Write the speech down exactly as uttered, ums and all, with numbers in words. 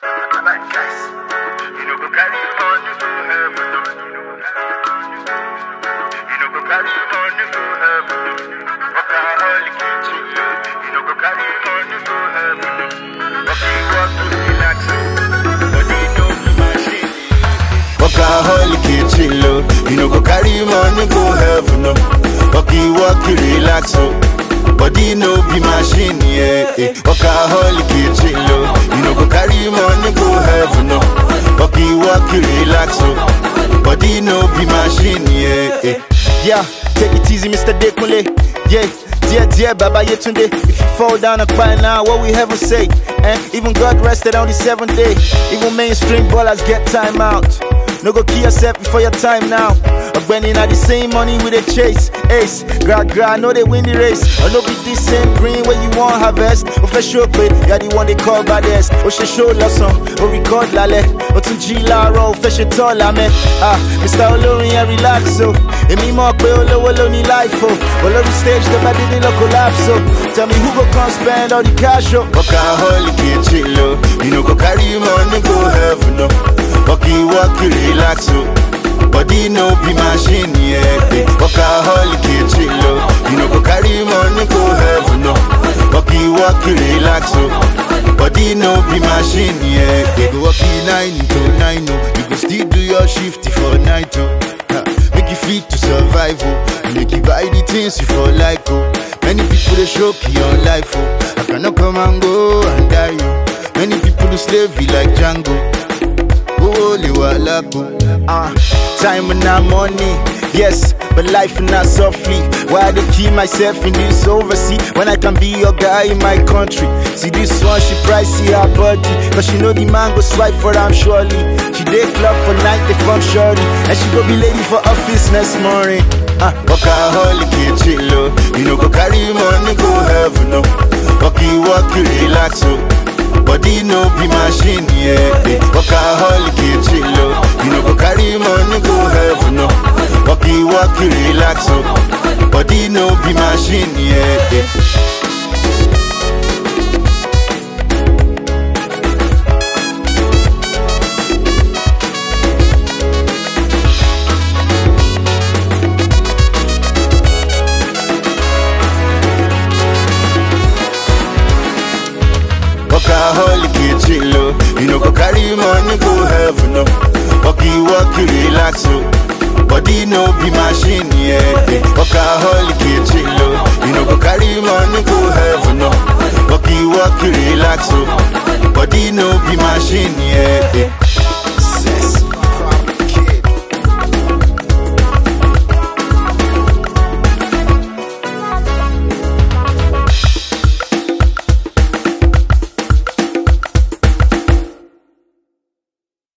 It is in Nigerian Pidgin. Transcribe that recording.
like gas. You know go carry money go heaven. You know go carry money go heaven. Workaholic kitchen. You know go carry money go heaven. Working work to relax. Body no be machine. Workaholic kitchen. You know go carry money go heaven. Working work to relax. Body no be machine, yeah. Eh. Workaholic kitchen low. You know go carry money go heaven, no. Worky work relax, oh. Body no be machine, yeah. Eh. Yeah, take it easy, Mister Dekunle. Yeah, dear, dear, Baba Yetunde. If you fall down and cry now, what we heaven say? And eh? Even God rested on the seventh day. Even mainstream ballers get time out. No go kill yourself before your time now. Ogbeni na the same money we dey chase. Ace, gra gra, no they win the race. Or no be this same green where you want harvest. O fe show pe, ya the one they call baddest. O she show lọ́sàn, o record lálẹ́. O tún jí láàárọ̀, o fe ṣe tall lámẹ́. Ah, Mister Olórin yẹn relax o. Èmi mọ̀ pé olówó ló ní life o. Olórí stage tó bá dídí lọ collapse o. Tell me who go come spend all the cash o. Workaholic kitchen low. You know go carry money go heaven no. Worky work relax oh. Body no be machine yeah. Eh. Workaholic kitchen low. You know go carry money go heaven no. Worky work relax oh. Body no be machine yeah. Eh. Go working nine to nine oh. You go still do your shift for night oh. Ha. Make you fit to survive oh. And make you buy the things you for like oh. Many people they shock your life oh. I cannot come and go and die oh. Many people do slavery like Django. Uh, time and not money, yes, but life and not softly. Why they keep myself in this overseas when I can be your guy in my country? See this one, she pricey her body, cause she know the man go swipe for her surely. She day club for night, they from shorty, and she go be lady for office next morning. Uh, Workaholic kitchen low. You know go carry money go heaven no. Worky work relax oh. Body no be machine, yeah. Eh. Workaholic kitchen low. You know go carry money go heaven no. Worky work relax oh. Body no be machine, yeah. Eh. Workaholic kitchen low. You know go carry money go heaven no. Worky work relax oh. Body no be machine yeah. Eh. Workaholic kitchen low. You know go carry money go heaven no. Worky work relax oh. Body no be machine yeah. Eh.